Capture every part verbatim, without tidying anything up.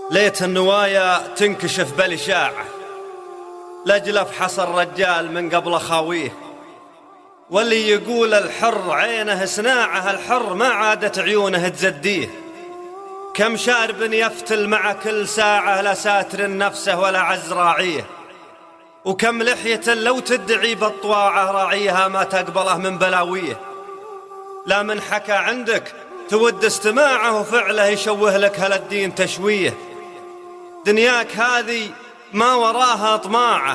ليت النوايا تنكشف بالإشاعة، لأجل أفحص الرجال من قبل خاويه. واللي يقول الحر عينه سناعه، الحر ما عادت عيونه تزديه. كم شارب يفتل مع كل ساعة، لا ساتر نفسه ولا عز راعيه. وكم لحية لو تدعي بالطواعة، راعيها ما تقبله من بلاويه. لا من حكى عندك تود استماعه، وفعله يشوه لك هالدين تشويه. دنياك هذه ما وراها طماعه،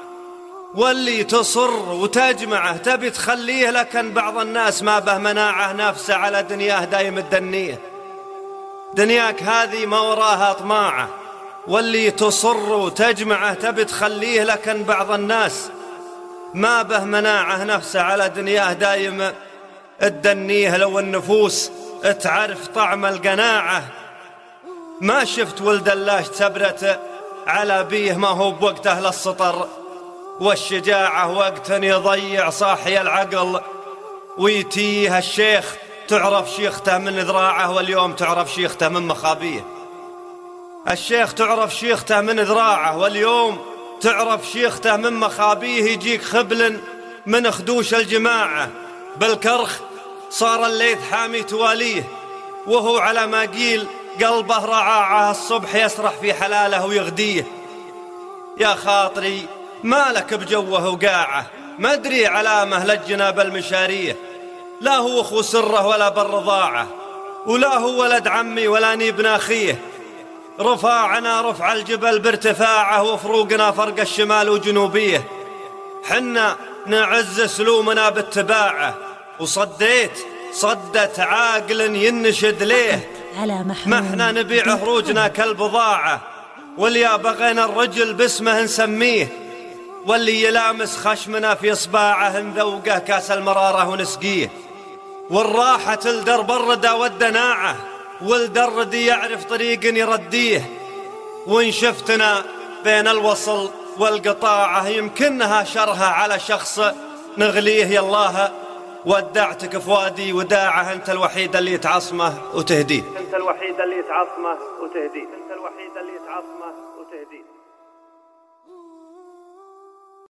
واللي تصر وتجمعه تبي تخليه، لكن بعض الناس ما به مناعه، نفسه على دنياه دايم الدنيه. دنياك هذه ما وراها طماعه، واللي تصر وتجمعه تبي تخليه، لكن بعض الناس ما به مناعه، نفسه على دنياه دايم الدنيه. لو النفوس تعرف طعم القناعه، ما شفت ولد اللاش تبرت على بيه. ما هو بوقته للسطر والشجاعة، وقت يضيع صاحي العقل ويتيه. الشيخ تعرف شيخته من ذراعه، واليوم تعرف شيخته من مخابيه. الشيخ تعرف شيخته من ذراعه، واليوم تعرف شيخته من مخابيه. يجيك خبل من خدوش الجماعة، بالكرخ صار الليث حامي تواليه. وهو على ما قيل قلبه رعاعه، الصبح يسرح في حلاله ويغديه. يا خاطري مالك بجوه وقاعه، ما ادري علامه للجناب المشاريه. لا هو اخو سره ولا بالرضاعه، ولا هو ولد عمي ولا نيب ناخيه. رفاعنا رفع الجبل بارتفاعه، وفروقنا فرق الشمال وجنوبيه. حنا نعز سلومنا باتباعه، وصديت صدة عاقل ينشد ليه. ما احنا نبيع هروجنا كالبضاعة، واللي بغينا الرجل باسمه نسميه. واللي يلامس خشمنا في صباعه، نذوقه كاس المرارة ونسقيه. والراحة تلدر الردى والدناعة، والدرد يعرف طريق يرديه. وإن شفتنا بين الوصل والقطاعة، يمكنها شرها على شخص نغليه. يالله ودعتك فؤادي وداعه، انت الوحيد اللي تعصمه وتهديه. انت الوحيد اللي تعصمه وتهديه. انت الوحيد اللي تعصمه